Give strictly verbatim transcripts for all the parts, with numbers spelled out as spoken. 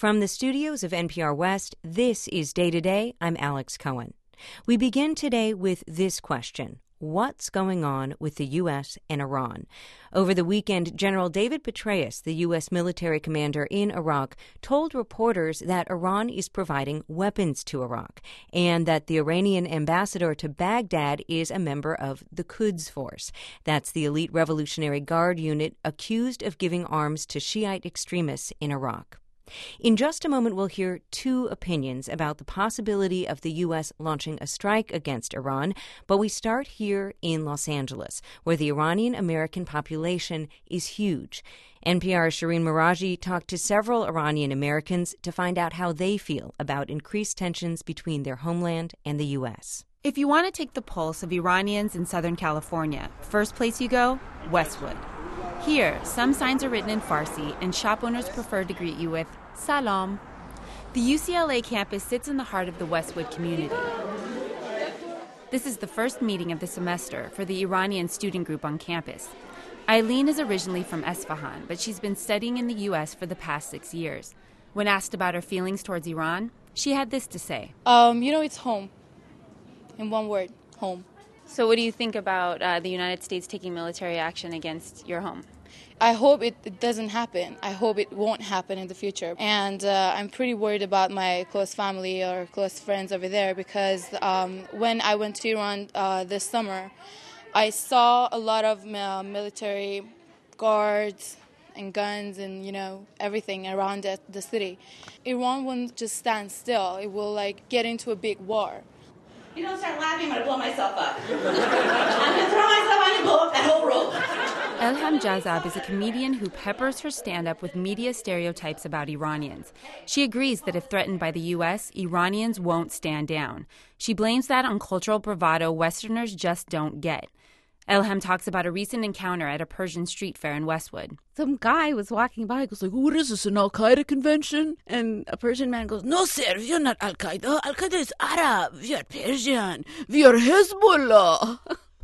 From the studios of N P R West, this is Day to Day. I'm Alex Cohen. We begin today with this question. What's going on with the U S and Iran? Over the weekend, General David Petraeus, the U S military commander in Iraq, told reporters that Iran is providing weapons to Iraq and that the Iranian ambassador to Baghdad is a member of the Quds Force. That's the elite Revolutionary Guard unit accused of giving arms to Shiite extremists in Iraq. In just a moment, we'll hear two opinions about the possibility of the U S launching a strike against Iran, but we start here in Los Angeles, where the Iranian-American population is huge. N P R's Shireen Meraji talked to several Iranian Americans to find out how they feel about increased tensions between their homeland and the U S. If you want to take the pulse of Iranians in Southern California, first place you go, Westwood. Here, some signs are written in Farsi, and shop owners prefer to greet you with Salam. The U C L A campus sits in the heart of the Westwood community. This is the first meeting of the semester for the Iranian student group on campus. Eileen is originally from Esfahan, but she's been studying in the U S for the past six years. When asked about her feelings towards Iran, she had this to say. Um, you know, it's home. In one word, home. So what do you think about uh, the United States taking military action against your home? I hope it, it doesn't happen. I hope it won't happen in the future. And uh, I'm pretty worried about my close family or close friends over there because um, when I went to Iran uh, this summer, I saw a lot of uh, military guards and guns and, you know, everything around the, the city. Iran won't just stand still. It will, like, get into a big war. You don't start laughing, I'm going to blow myself up. I'm going to throw myself on and blow up that whole room. Elham Jazab is a comedian who peppers her stand-up with media stereotypes about Iranians. She agrees that if threatened by the U S, Iranians won't stand down. She blames that on cultural bravado Westerners just don't get. Elham talks about a recent encounter at a Persian street fair in Westwood. Some guy was walking by, goes like, what is this, an Al-Qaeda convention? And a Persian man goes, no, sir, we are not Al-Qaeda. Al-Qaeda is Arab. We are Persian. We are Hezbollah.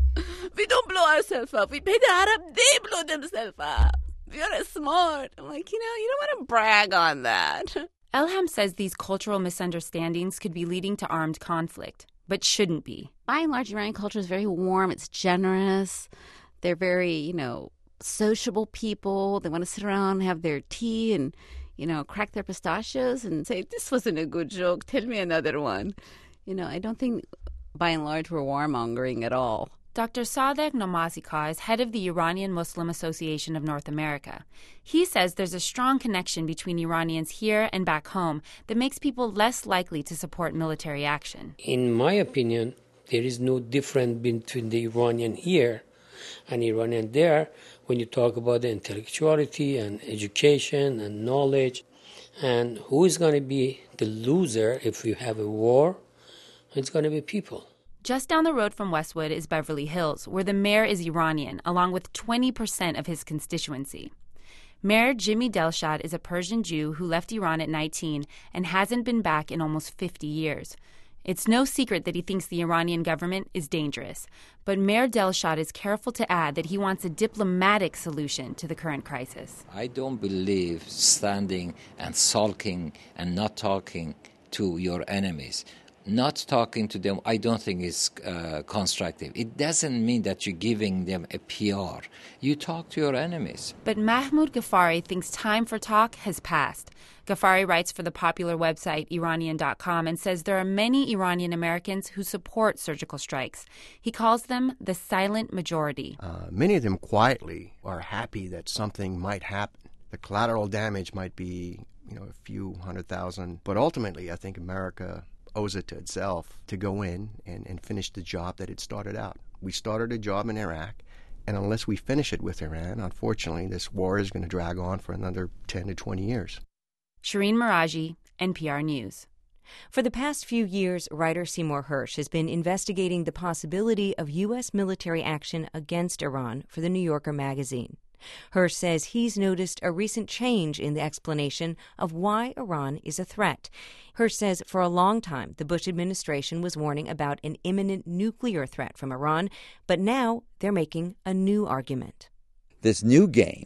We don't blow ourselves up. We pay the Arab, they blow themselves up. We are smart. I'm like, you know, you don't want to brag on that. Elham says these cultural misunderstandings could be leading to armed conflict, but shouldn't be. By and large, Iranian culture is very warm. It's generous. They're very, you know, sociable people. They want to sit around and have their tea and, you know, crack their pistachios and say, this wasn't a good joke. Tell me another one. You know, I don't think, by and large, we're warmongering at all. Doctor Sadegh Namazikar is head of the Iranian Muslim Association of North America. He says there's a strong connection between Iranians here and back home that makes people less likely to support military action. In my opinion, there is no difference between the Iranian here and Iranian there when you talk about the intellectuality and education and knowledge. And who is going to be the loser if you have a war? It's going to be people. Just down the road from Westwood is Beverly Hills, where the mayor is Iranian, along with twenty percent of his constituency. Mayor Jimmy Delshad is a Persian Jew who left Iran at nineteen and hasn't been back in almost fifty years. It's no secret that he thinks the Iranian government is dangerous, but Mayor Delshad is careful to add that he wants a diplomatic solution to the current crisis. I don't believe standing and sulking and not talking to your enemies. Not talking to them, I don't think is uh, constructive. It doesn't mean that you're giving them a P R. You talk to your enemies. But Mahmoud Ghaffari thinks time for talk has passed. Ghaffari writes for the popular website Iranian dot com and says there are many Iranian Americans who support surgical strikes. He calls them the silent majority. Uh, many of them quietly are happy that something might happen. The collateral damage might be, you know, a few hundred thousand. But ultimately, I think America owes it to itself to go in and, and finish the job that it started out. We started a job in Iraq, and unless we finish it with Iran, unfortunately, this war is going to drag on for another ten to twenty years. Shireen Meraji, N P R News. For the past few years, writer Seymour Hersh has been investigating the possibility of U S military action against Iran for the New Yorker magazine. Hersh says he's noticed a recent change in the explanation of why Iran is a threat. Hersh says for a long time the Bush administration was warning about an imminent nuclear threat from Iran, but now they're making a new argument. This new game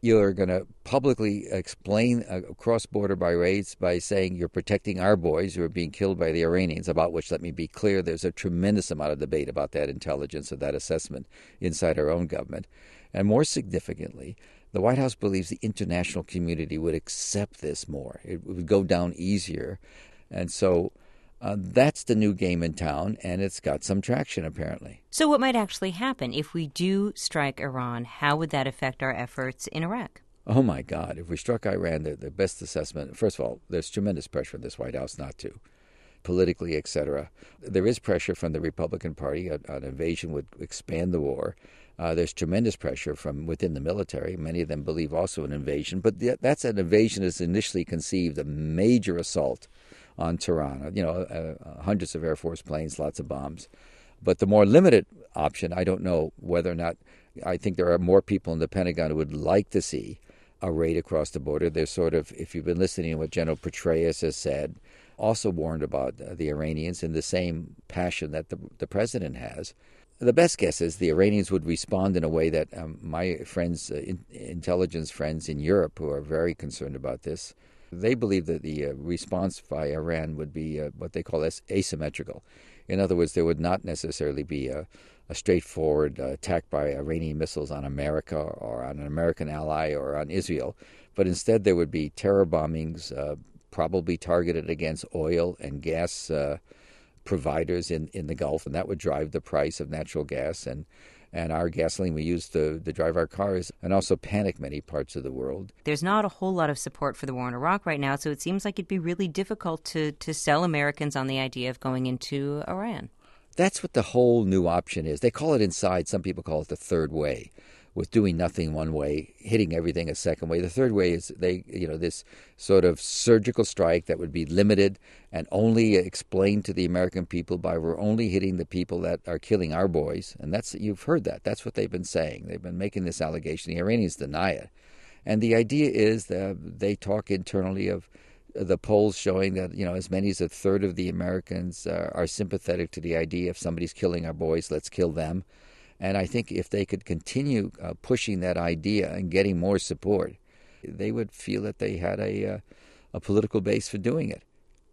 You're going to publicly explain a cross-border by raids by saying you're protecting our boys who are being killed by the Iranians, about which, let me be clear, there's a tremendous amount of debate about that intelligence or that assessment inside our own government. And more significantly, the White House believes the international community would accept this more. It would go down easier. And so uh, that's the new game in town, and it's got some traction, apparently. So what might actually happen if we do strike Iran? How would that affect our efforts in Iraq? Oh, my God. If we struck Iran, the, the best assessment, first of all, there's tremendous pressure in this White House not to, politically, et cetera. There is pressure from the Republican Party. An invasion would expand the war. Uh, there's tremendous pressure from within the military. Many of them believe also an invasion. But th- that's an invasion as initially conceived, a major assault on Tehran. You know, uh, hundreds of Air Force planes, lots of bombs. But the more limited option, I don't know whether or not, I think there are more people in the Pentagon who would like to see a raid across the border. They're sort of, if you've been listening to what General Petraeus has said, also warned about uh, the Iranians in the same passion that the, the president has. The best guess is the Iranians would respond in a way that um, my friends, uh, in, intelligence friends in Europe, who are very concerned about this, they believe that the uh, response by Iran would be uh, what they call as- asymmetrical. In other words, there would not necessarily be a, a straightforward uh, attack by Iranian missiles on America or on an American ally or on Israel, but instead there would be terror bombings, uh, probably targeted against oil and gas uh, providers in, in the Gulf, and that would drive the price of natural gas and, and our gasoline we use to, to drive our cars, and also panic many parts of the world. There's not a whole lot of support for the war in Iraq right now, so it seems like it'd be really difficult to, to sell Americans on the idea of going into Iran. That's what the whole new option is. They call it inside, some people call it the third way, with doing nothing one way, hitting everything a second way. The third way is they, you know, this sort of surgical strike that would be limited and only explained to the American people by we're only hitting the people that are killing our boys. And that's, you've heard that. That's what they've been saying. They've been making this allegation. The Iranians deny it. And the idea is that they talk internally of the polls showing that, you know, as many as a third of the Americans uh, are sympathetic to the idea if somebody's killing our boys, let's kill them. And I think if they could continue uh, pushing that idea and getting more support, they would feel that they had a, uh, a political base for doing it.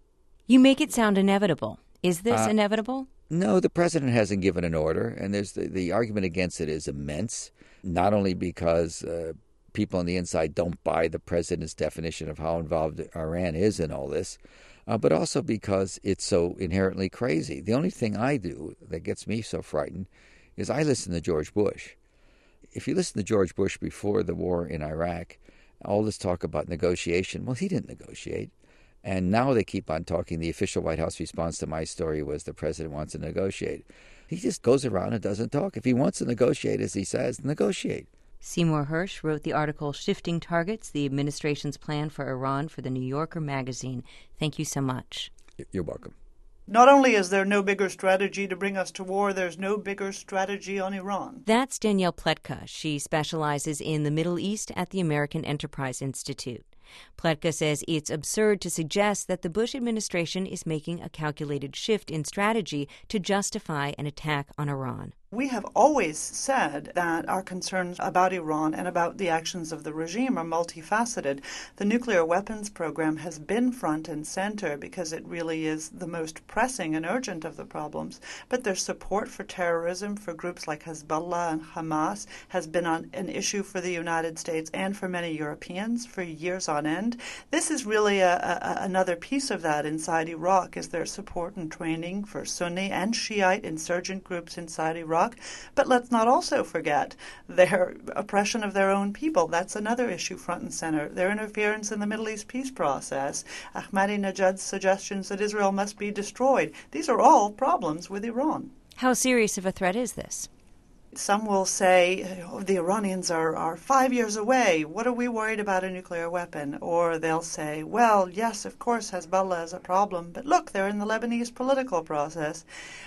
You make it sound inevitable. Is this uh, inevitable? No, the president hasn't given an order, and there's the, the argument against it is immense, not only because uh, people on the inside don't buy the president's definition of how involved Iran is in all this, uh, but also because it's so inherently crazy. The only thing I do that gets me so frightened is I listen to George Bush. If you listen to George Bush before the war in Iraq, all this talk about negotiation, well, he didn't negotiate. And now they keep on talking. The official White House response to my story was the president wants to negotiate. He just goes around and doesn't talk. If he wants to negotiate, as he says, negotiate. Seymour Hersh wrote the article Shifting Targets, the Administration's Plan for Iran for the New Yorker magazine. Thank you so much. You're welcome. Not only is there no bigger strategy to bring us to war, there's no bigger strategy on Iran. That's Danielle Pletka. She specializes in the Middle East at the American Enterprise Institute. Pletka says it's absurd to suggest that the Bush administration is making a calculated shift in strategy to justify an attack on Iran. We have always said that our concerns about Iran and about the actions of the regime are multifaceted. The nuclear weapons program has been front and center because it really is the most pressing and urgent of the problems. But their support for terrorism, for groups like Hezbollah and Hamas, has been on an issue for the United States and for many Europeans for years on end. This is really a, a, another piece of that inside Iraq, is their support and training for Sunni and Shiite insurgent groups inside Iraq. But let's not also forget their oppression of their own people. That's another issue front and center. Their interference in the Middle East peace process, Ahmadinejad's suggestions that Israel must be destroyed. These are all problems with Iran. How serious of a threat is this? Some will say, oh, the Iranians are, are five years away. What are we worried about a nuclear weapon? Or they'll say, well, yes, of course, Hezbollah is a problem, but look, they're in the Lebanese political process.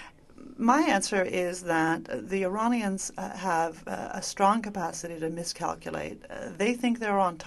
My answer is that the Iranians uh, have uh, a strong capacity to miscalculate. Uh, they think they're on top.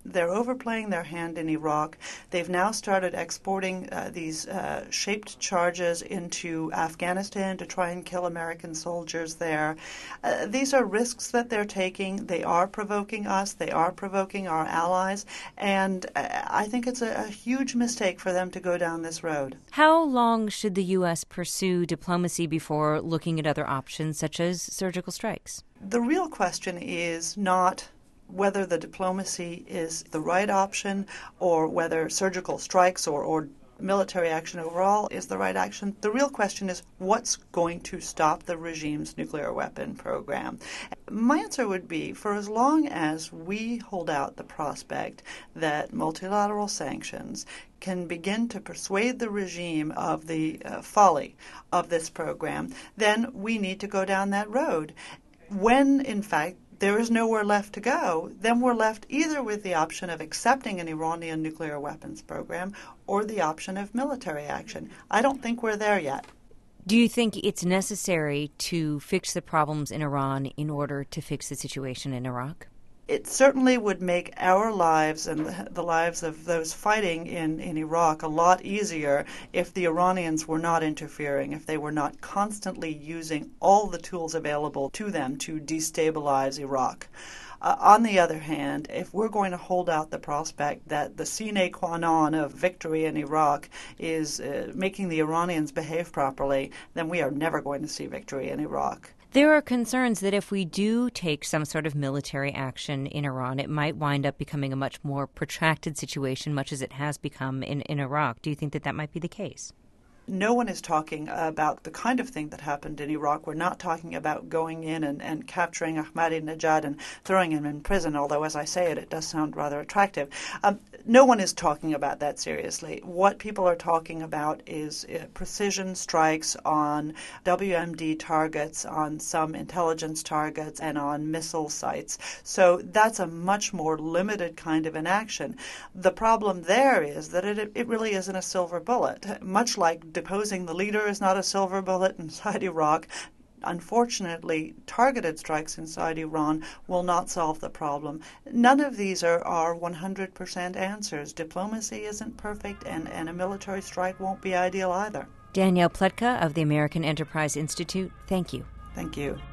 they're overplaying their hand in Iraq. They've now started exporting uh, these uh, shaped charges into Afghanistan to try and kill American soldiers there. Uh, these are risks that they're taking. They are provoking us. They are provoking our allies. And uh, I think it's a, a huge mistake for them to go down this road. How long should the U S pursue diplomacy before looking at other options, such as surgical strikes? The real question is not whether the diplomacy is the right option or whether surgical strikes or, or military action overall is the right action. The real question is what's going to stop the regime's nuclear weapon program. My answer would be, for as long as we hold out the prospect that multilateral sanctions can begin to persuade the regime of the uh, folly of this program, then we need to go down that road. When, in fact, there is nowhere left to go, then we're left either with the option of accepting an Iranian nuclear weapons program or the option of military action. I don't think we're there yet. Do you think it's necessary to fix the problems in Iran in order to fix the situation in Iraq? It certainly would make our lives and the lives of those fighting in, in Iraq a lot easier if the Iranians were not interfering, if they were not constantly using all the tools available to them to destabilize Iraq. Uh, on the other hand, if we're going to hold out the prospect that the sine qua non of victory in Iraq is uh, making the Iranians behave properly, then we are never going to see victory in Iraq. There are concerns that if we do take some sort of military action in Iran, it might wind up becoming a much more protracted situation, much as it has become in, in Iraq. Do you think that that might be the case? No one is talking about the kind of thing that happened in Iraq. We're not talking about going in and, and capturing Ahmadinejad and throwing him in prison, although as I say it, it does sound rather attractive. Um, no one is talking about that seriously. What people are talking about is uh, precision strikes on W M D targets, on some intelligence targets, and on missile sites. So that's a much more limited kind of an action. The problem there is that it, it really isn't a silver bullet. Much like deposing the leader is not a silver bullet inside Iraq, unfortunately, targeted strikes inside Iran will not solve the problem. None of these are, are one hundred percent answers. Diplomacy isn't perfect, and, and a military strike won't be ideal either. Danielle Pletka of the American Enterprise Institute, thank you. Thank you.